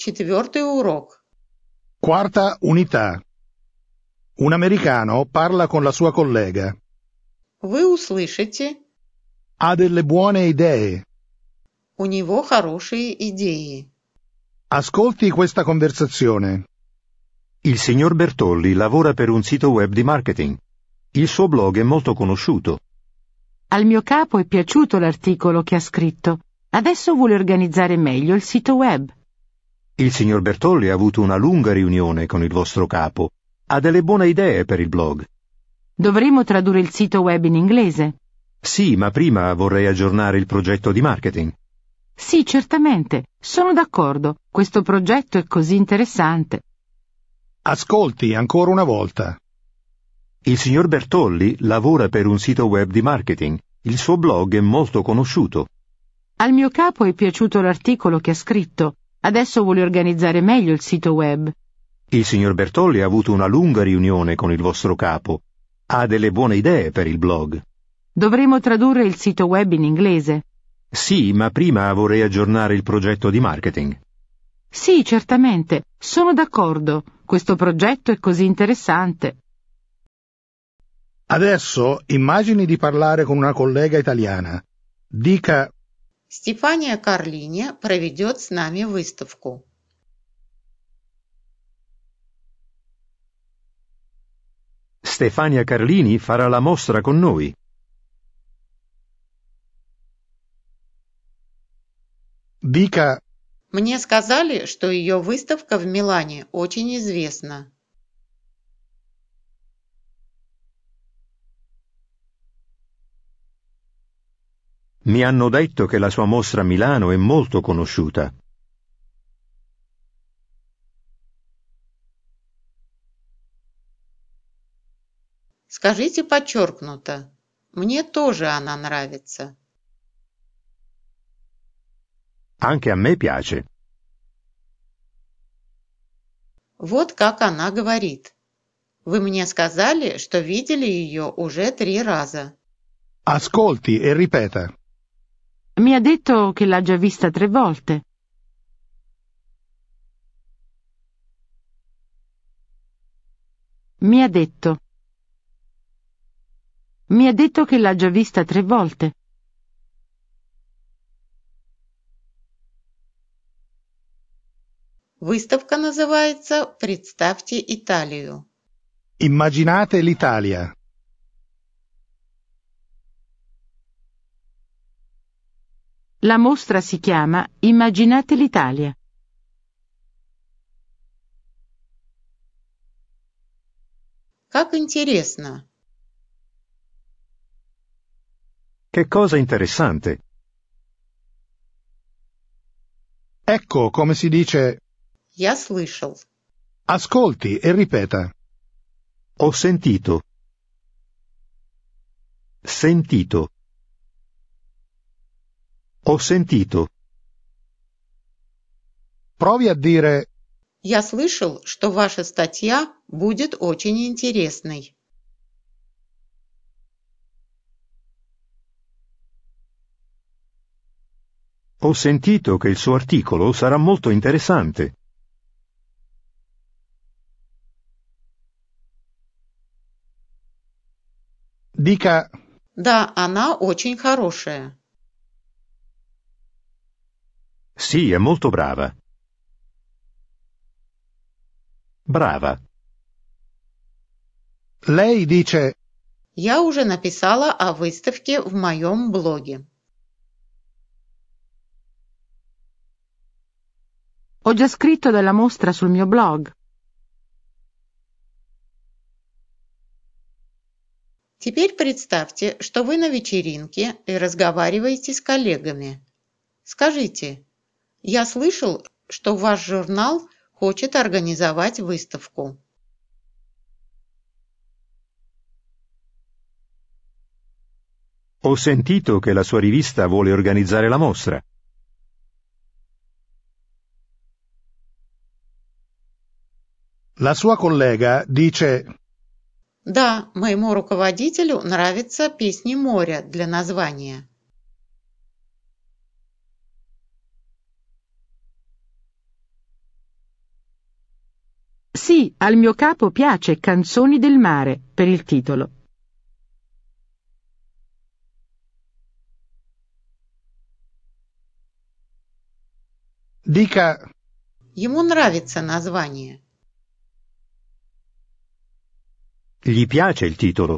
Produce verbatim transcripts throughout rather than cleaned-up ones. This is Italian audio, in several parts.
четвертый урок. Quarta unità. Un americano parla con la sua collega. Вы услышите, Ha delle buone idee. у него хорошие идеи. Ascolti questa conversazione. Il signor Bertolli lavora per un sito web di marketing. Il suo blog è molto conosciuto. Al mio capo è piaciuto l'articolo che ha scritto. Adesso vuole organizzare meglio il sito web. Il signor Bertolli ha avuto una lunga riunione con il vostro capo. Ha delle buone idee per il blog. Dovremmo tradurre il sito web in inglese. Sì, ma prima vorrei aggiornare il progetto di marketing. Sì, certamente. Sono d'accordo. Questo progetto è così interessante. Ascolti ancora una volta. Il signor Bertolli lavora per un sito web di marketing. Il suo blog è molto conosciuto. Al mio capo è piaciuto l'articolo che ha scritto. Adesso vuole organizzare meglio il sito web. Il signor Bertolli ha avuto una lunga riunione con il vostro capo. Ha delle buone idee per il blog. Dovremmo tradurre il sito web in inglese. Sì, ma prima vorrei aggiornare il progetto di marketing. Sì, certamente. Sono d'accordo. Questo progetto è così interessante. Adesso immagini di parlare con una collega italiana. Dica: Стефания Карлини проведет с нами выставку. Stefania Carlini farà la mostra con noi. Dica: Мне сказали, что ее выставка в Милане очень известна. Mi hanno detto che la sua mostra a Milano è molto conosciuta. Скажите подчеркнуто. Мне тоже она нравится. Anche a me piace. Вот как она говорит. Вы мне сказали, что видели ее уже три раза. ascolti e ripeta. Mi ha detto che l'ha già vista tre volte. Mi ha detto. Mi ha detto che l'ha già vista tre volte. Выставка называется «Представьте Италию». Immaginate l'Italia. La mostra si chiama Immaginate l'Italia. Как интересно. Che cosa interessante. Ecco come si dice: Я слышал. ascolti e ripeta. Ho sentito. Sentito. Ho sentito. Provi a dire: Я слышал, что ваша статья будет очень интересной. Ho sentito che il suo articolo sarà molto interessante. Dica: Да, она очень хорошая. Sì, è molto brava. Brava. lei dice: Я уже написала о выставке в моем блоге. Ho già scritto della mostra sul mio blog. Теперь представьте, что вы на вечеринке и разговариваете с коллегами. Скажите: я слышал, что ваш журнал хочет организовать выставку. Ho sentito che la sua rivista vuole organizzare la mostra. La sua collega dice: Да, моему руководителю нравятся песни моря для названия. Sì, al mio capo piace Canzoni del mare per il titolo. Dica Ему нравится название. Gli piace il titolo.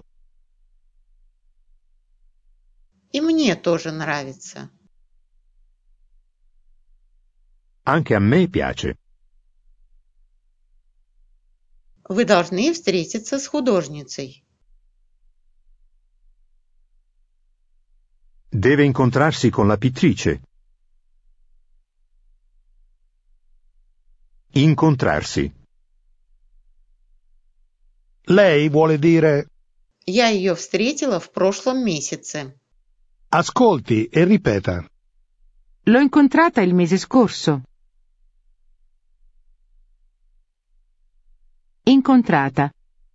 И мне тоже нравится. Anche a me piace. Вы должны встретиться с художницей. Deve incontrarsi con la pittrice. Incontrarsi. lei vuole dire Я ее встретила в прошлом месяце. ascolti e ripeta. L'ho incontrata il mese scorso. Incontrata.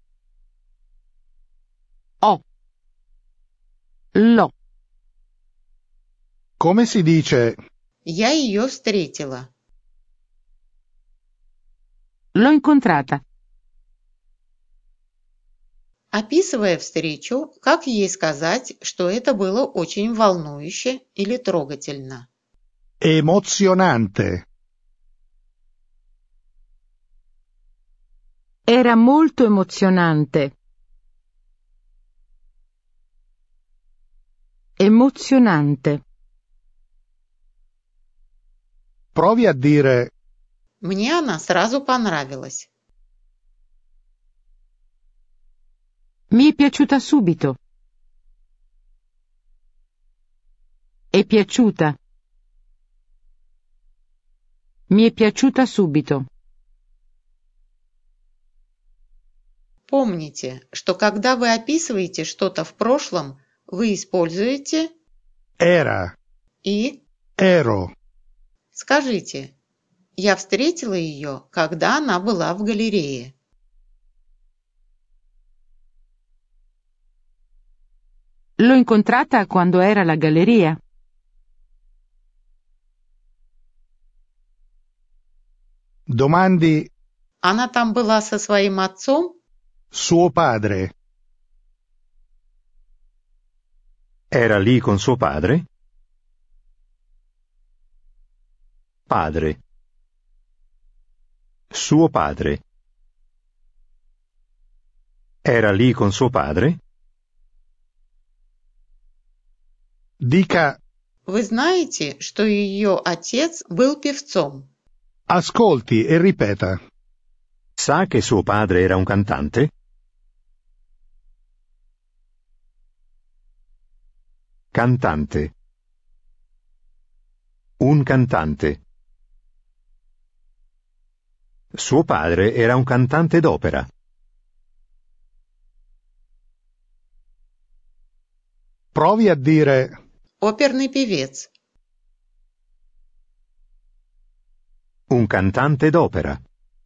Ho. L'ho. Come si dice Я ее встретила. L'ho incontrata. Описывая встречу, как ей сказать, что это было очень волнующе или трогательно? emozionante, Era molto emozionante. Emozionante. provi a dire Мне она сразу понравилась. Mi è piaciuta subito. È piaciuta. Mi è piaciuta subito. Помните, что когда вы описываете что-то в прошлом, вы используете era, и ero, скажите «Я встретила ее, когда она была в галерее». L'ho incontrata quando era alla galleria. domandi Она там была со своим отцом? suo padre, Era lì con suo padre? Padre. Suo padre. Era lì con suo padre? dica Вы знаете, что ее отец был певцом? ascolti e ripeta. Sa che suo padre era un cantante? Cantante. Un cantante. Suo padre era un cantante d'opera. Provi a dire Оперный певец. Un cantante d'opera.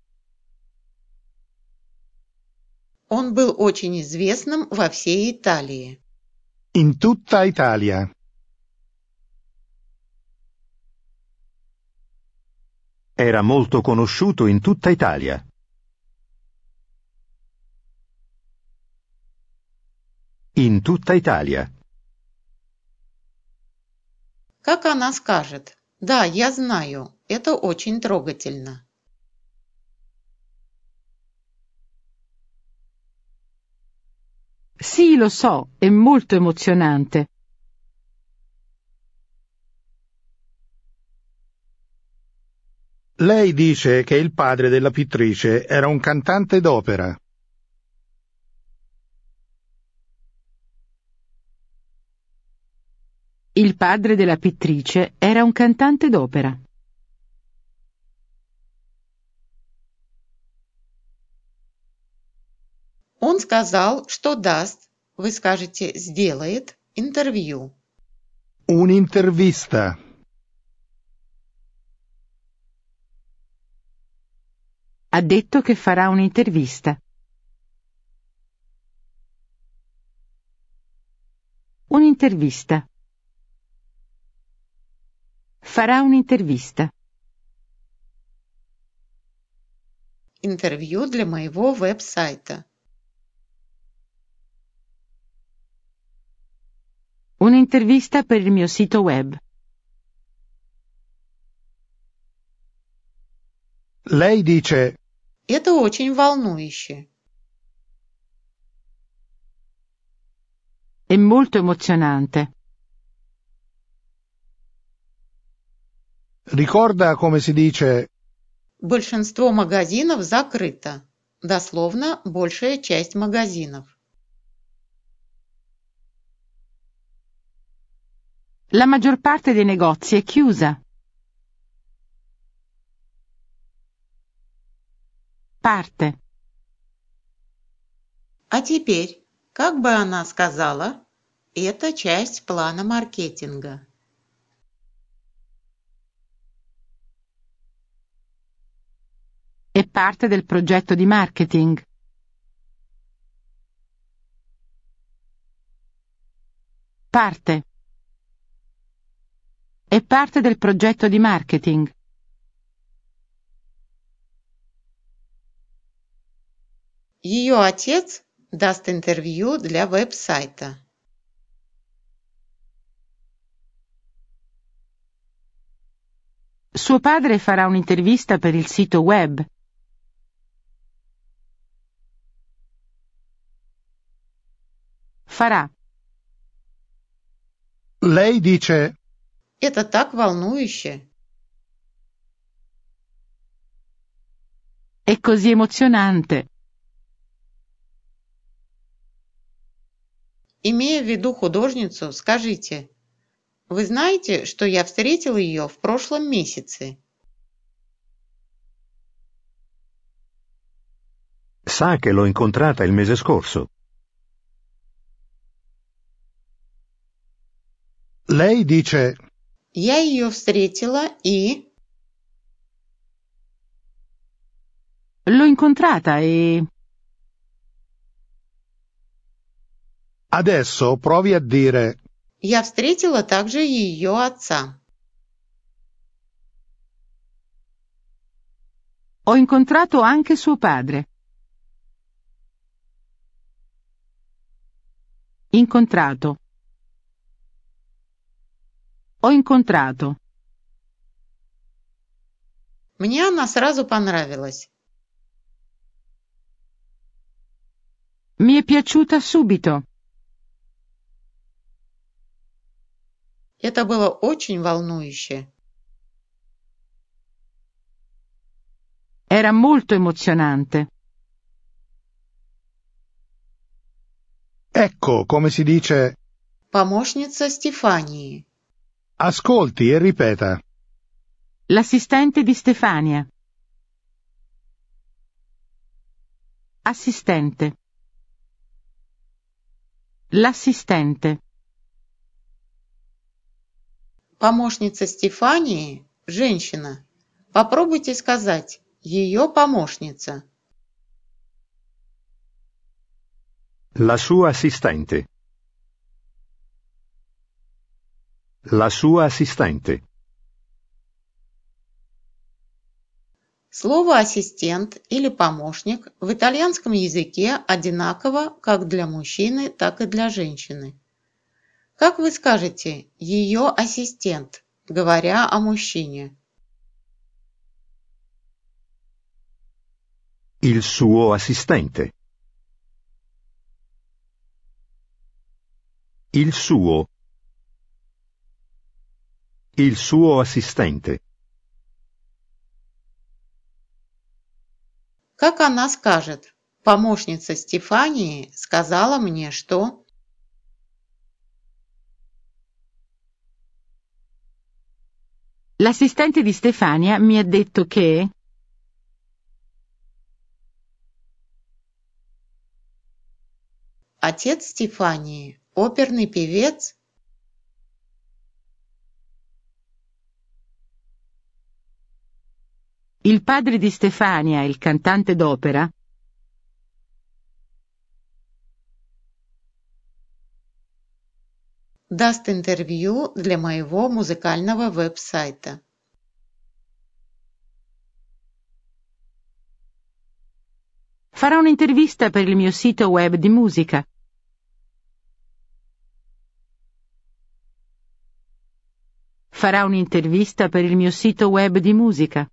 Он был очень известным во всей Италии. in tutta Italia. Era molto conosciuto in tutta Italia. In tutta Italia. Как она скажет? Да, я знаю, это очень трогательно. Sì, lo so, è molto emozionante. Lei dice che il padre della pittrice era un cantante d'opera. Il padre della pittrice era un cantante d'opera. Он сказал, что даст, вы скажете сделает, интервью. Un'intervista. Ha detto che farà un'intervista. Un'intervista. Farà un'intervista. интервью для моего веб-сайта. Un'intervista per il mio sito web. Lei dice: Это очень волнующе. È molto emozionante. ricorda come si dice Большинство магазинов закрыто. Дословно, большая часть магазинов. La maggior parte dei negozi è chiusa. Parte. А теперь, как бы она сказала, это часть плана маркетинга. È parte del progetto di marketing. Parte. È parte del progetto di marketing. Ее отец даст интервью для веб-сайта. Suo padre farà un'intervista per il sito web. Farà. Lei dice: Это так волнующе. È così emozionante. Имея в виду художницу, скажите: вы знаете, что я встретил ее в прошлом месяце? Sa che l'ho incontrata il mese scorso. Lei dice: Я ее встретила и... L'ho incontrata e... Adesso provi a dire: Я встретила также ее отца. Ho incontrato anche suo padre. Incontrato. Ho incontrato. Мне она сразу понравилась. Mi è piaciuta subito. Это было очень волнующе. Era molto emozionante. Ecco come si dice: Помощница Стефании. ascolti e ripeta. L'assistente di Stefania. Assistente. L'assistente. Помощница Стефании – женщина. Попробуйте сказать «ее помощница». La sua assistente. La sua assistente. Слово «ассистент» или «помощник» в итальянском языке одинаково как для мужчины, так и для женщины. Как вы скажете «ее ассистент», говоря о мужчине? Il suo assistente. Il suo. Il suo assistente. Как она скажет «помощница Стефании сказала мне, что…» L'assistente di Stefania mi ha detto che... Отец Стефании – оперный певец. Il padre di Stefania, il cantante d'opera, даст интервью для моего музыкального веб-сайта. Farò un'intervista per il mio sito web di musica. Farà un'intervista per il mio sito web di musica.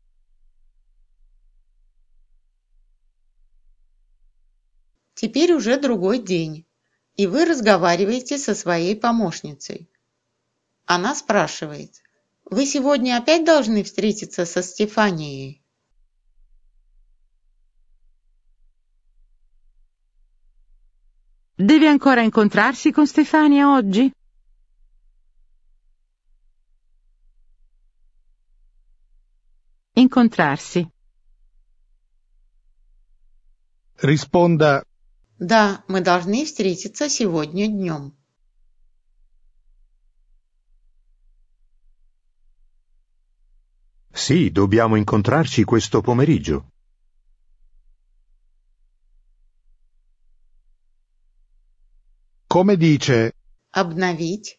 Теперь уже другой день, и вы разговариваете со своей помощницей. Она спрашивает: «Вы сегодня опять должны встретиться со Стефанией?» Deve ancora incontrarsi con Stefania oggi? Incontrarsi. Risponda: «Да, мы должны встретиться сегодня днем». Sì, dobbiamo incontrarci questo pomeriggio. come dice Обновить.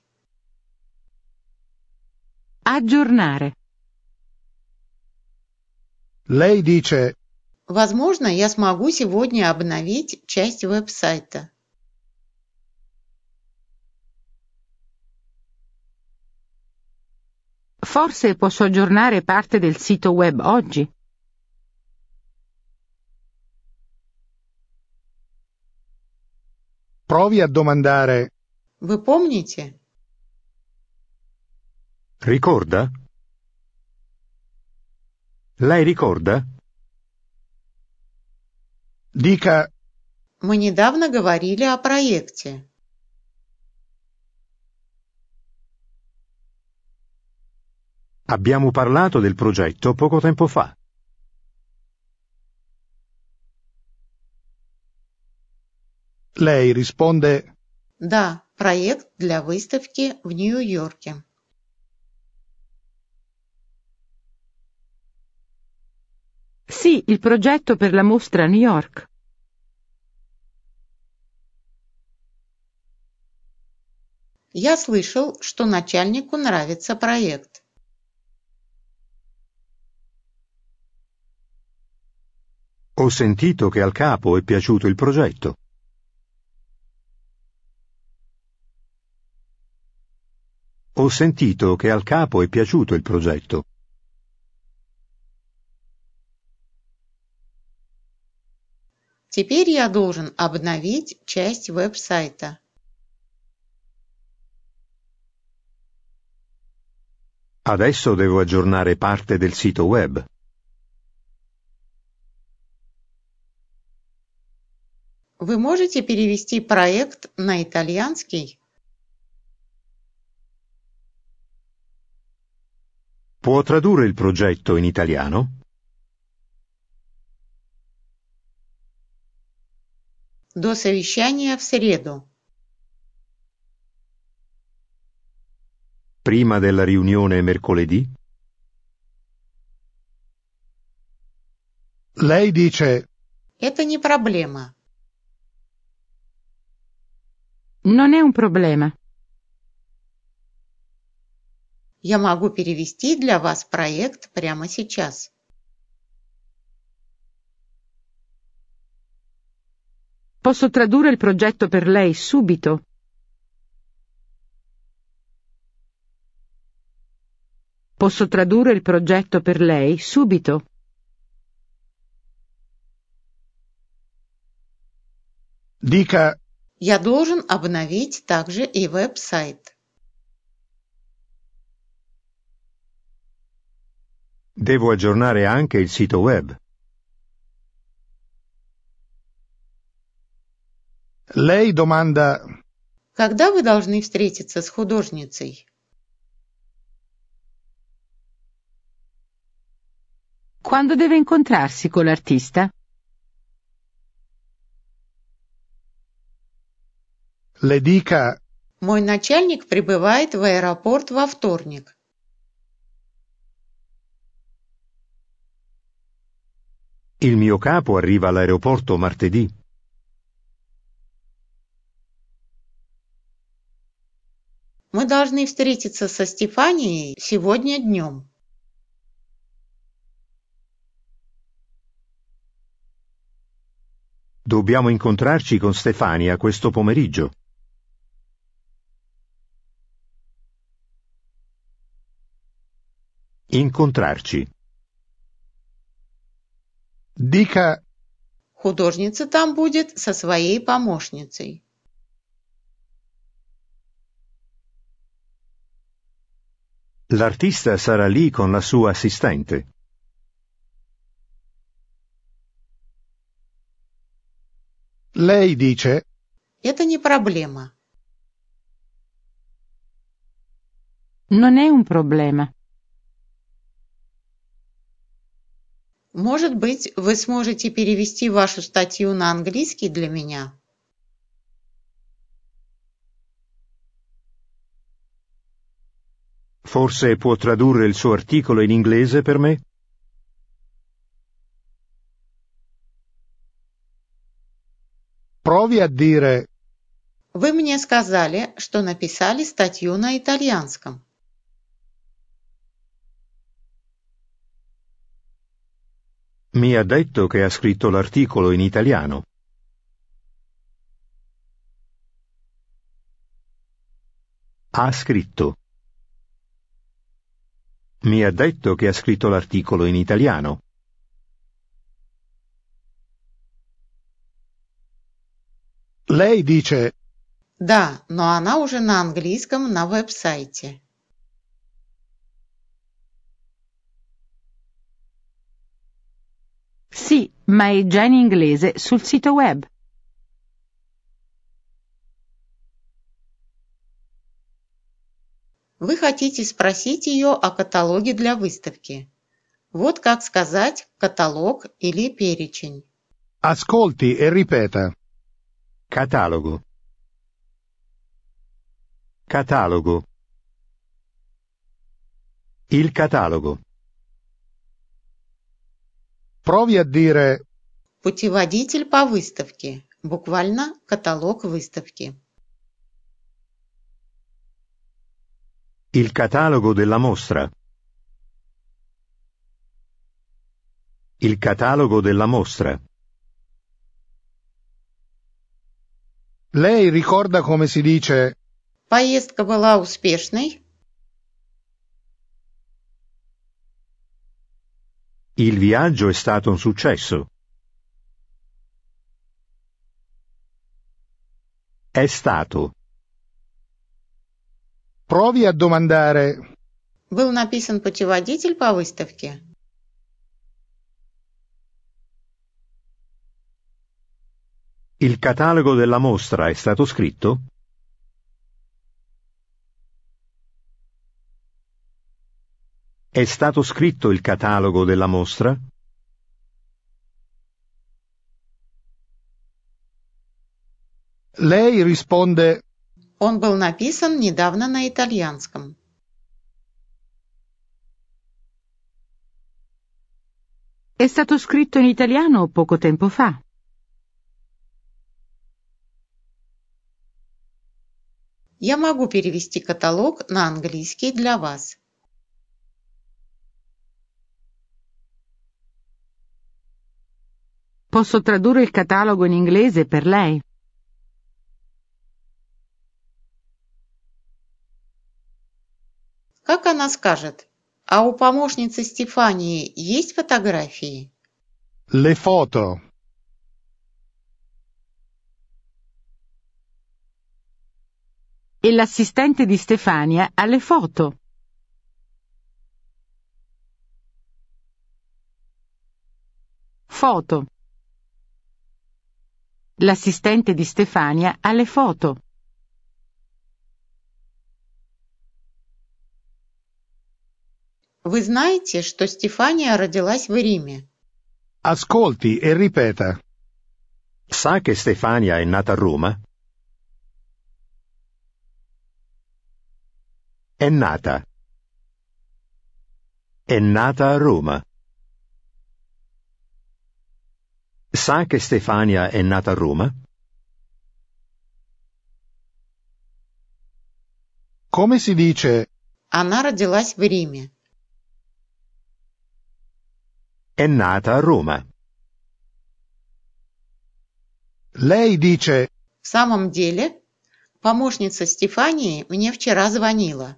Aggiornare. Lei dice: Возможно, я смогу сегодня обновить часть веб-сайта. Forse posso aggiornare parte del sito web oggi. provi a domandare: Вы помните? Ricorda? Lei ricorda? dica: Мы недавно говорили о проекте. Abbiamo parlato del progetto poco tempo fa. Lei risponde: Да, проект для выставки в Нью-Йорке. Sì, il progetto per la mostra a New York. Я слышал, что начальнику нравится проект. Ho sentito che al capo è piaciuto il progetto. Ho sentito che al capo è piaciuto il progetto. Теперь я должен обновить часть веб-сайта. Adesso devo aggiornare parte del sito web. Вы можете перевести проект на итальянский? Può tradurre il progetto in italiano? До совещания в среду. Prima della riunione mercoledì? Lei dice: Это не проблема. Non è un problema. Я могу перевести для вас проект прямо сейчас. Posso tradurre il progetto per lei subito. Posso tradurre il progetto per lei subito. dica: Я должен обновить также и веб-сайт. Devo aggiornare anche il sito web. Lei domanda: Когда вы должны встретиться с художницей? Quando deve incontrarsi con l'artista? le dica: Мой начальник прибывает в аэропорт во вторник. Il mio capo arriva all'aeroporto martedì. Мы должны встретиться со Стефанией сегодня днем. Dobbiamo incontrarci con Stefania questo pomeriggio. Incontrarci. Dica Художница там будет со своей помощницей. L'artista sarà lì con la sua assistente. lei dice Это не проблема. Non è un problema. Может быть, вы сможете перевести вашу статью на английский для меня? Forse può tradurre il suo articolo in inglese per me? provi a dire Вы мне сказали, что написали статью на итальянском. Mi ha detto che ha scritto l'articolo in italiano. Ha scritto. Mi ha detto che ha scritto l'articolo in italiano. lei dice Да, но она уже на английском на веб-сайте. Sì, ma è già in inglese sul sito web. Вы хотите спросить ее о каталоге для выставки. Вот как сказать каталог или перечень. ascolti e ripeta. Catalogo. Catalogo. Il catalogo. Provi a dire Путеводитель по выставке. Буквально каталог выставки. Il catalogo della mostra. Il catalogo della mostra. lei ricorda come si dice Поездка была успешной? Il viaggio è stato un successo. È stato. provi a domandare Был написан путеводитель по выставке? Il catalogo della mostra è stato scritto? È stato scritto il catalogo della mostra? lei risponde Он был написан недавно на итальянском. È stato scritto in italiano poco tempo fa. Я могу перевести каталог на английский для вас. Posso tradurre il catalogo in inglese per lei? Как она скажет? А у помощницы Стефании есть фотографии? le foto. E l'assistente di Stefania ha le foto. Foto. L'assistente di Stefania ha le foto. Вы знаете, что Стефания родилась в Риме? Ascolti e ripeta. Sa che Stefania è nata a Roma? È nata. È nata a Roma. Sa che Stefania è nata a Roma? Come si dice Она родилась в Риме. È nata a Roma. Lei dice: В самом деле, помощница Стефании мне вчера звонила.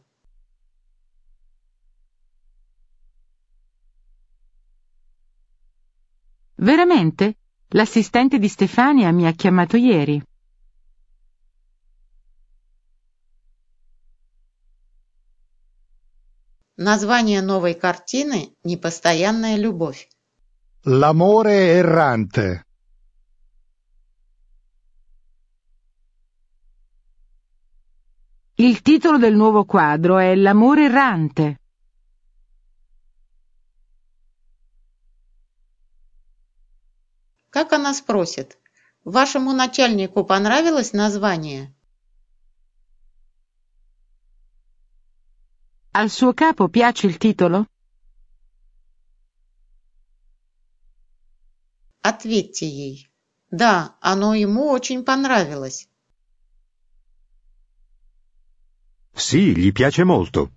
Veramente? L'assistente di Stefania mi ha chiamato ieri. Название новой картины «Непостоянная любовь». L'amore errante. Il titolo del nuovo quadro è L'amore errante. Как она спросит? Вашему начальнику понравилось название? Al suo capo piace il titolo? Ответьте ей. Да, оно ему очень понравилось. Sì, gli piace molto.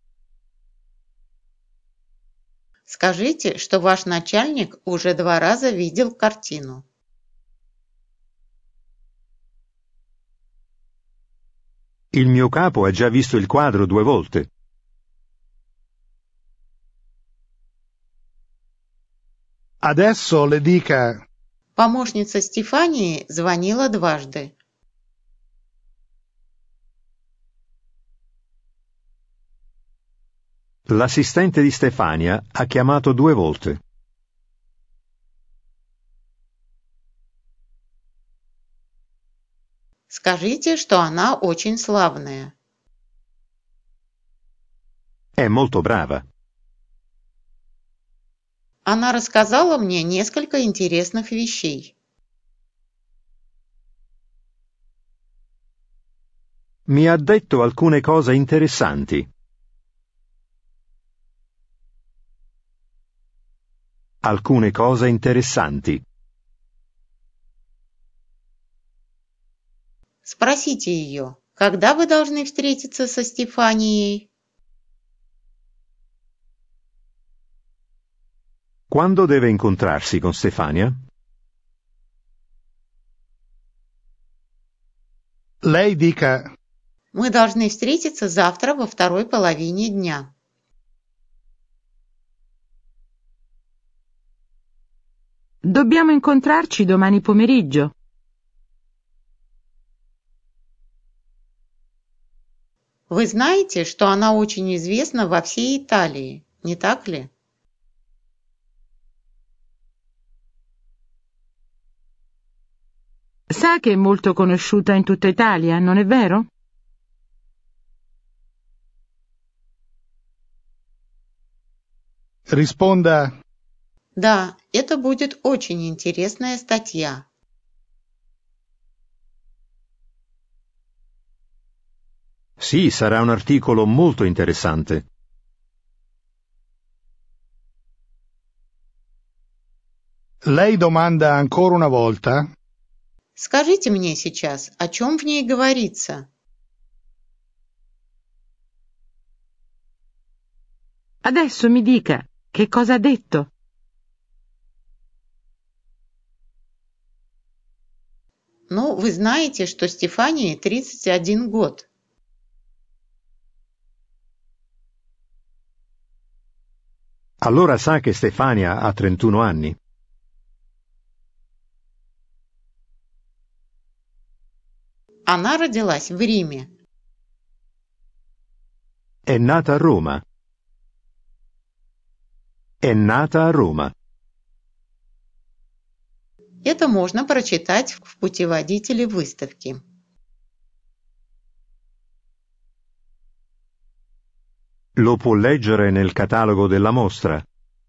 Скажите, что ваш начальник уже два раза видел картину. Il mio capo ha già visto il quadro due volte. Adesso le dica: Помощница Стефании звонила дважды. L'assistente di Stefania ha chiamato due volte. Скажите, что она очень славная. È molto brava. Она рассказала мне несколько интересных вещей. Mi ha detto alcune cose interessanti. Alcune cose interessanti. Спросите ее, когда вы должны встретиться со Стефанией? Quando deve incontrarsi con Stefania? lei dica: Мы должны встретиться завтра во второй половине дня. Dobbiamo incontrarci domani pomeriggio. Вы знаете, что она очень известна во всей Италии, не так ли? Sa che è molto conosciuta in tutta Italia, non è vero? Risponda: Да, это будет очень интересная статья. Sì, sarà un articolo molto interessante. Lei domanda ancora una volta: Скажите мне сейчас, о чем в ней говорится? Adesso mi dica, che cosa ha detto? Ну, вы знаете, что Стефании тридцать один год. Allora sa che Stefania ha trentuno anni. Она родилась в Риме. È nata a Roma. È nata a Roma. Это можно прочитать в путеводителе выставки. Lo può leggere nel catalogo della mostra.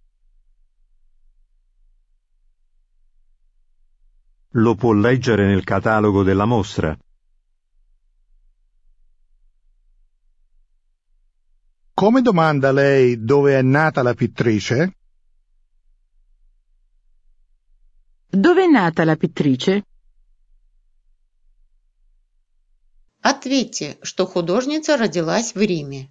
Lo può leggere nel catalogo della mostra. come domanda lei dove è nata la pittrice? Dove è nata la pittrice? Ответьте, что художница родилась в Риме.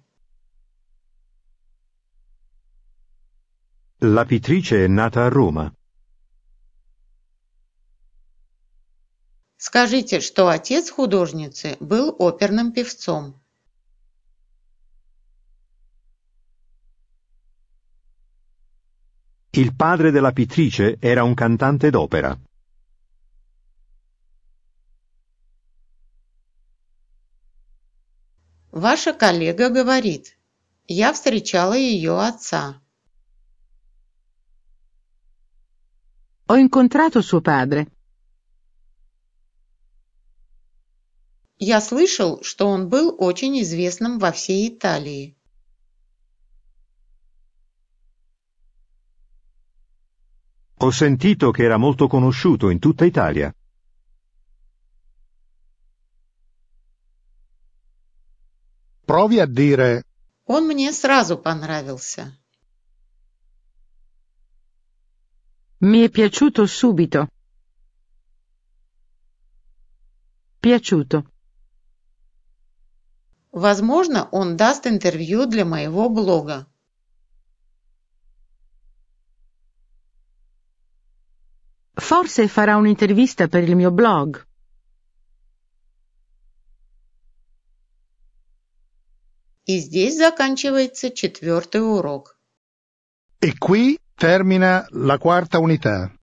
La pittrice è nata a Roma. Скажите, что отец художницы был оперным певцом. Il padre della pittrice era un cantante d'opera. Ваша коллега говорит, я встречала ее отца. Ho incontrato suo padre. Я слышал, что он был очень известным во всей Италии. Ho sentito che era molto conosciuto in tutta Italia. Provi a dire Он мне сразу понравился. Mi è piaciuto subito. Piaciuto. Возможно, он даст интервью для моего блога. Forse farà un'intervista per il mio blog. И здесь заканчивается четвертый урок. e qui termina la quarta unità.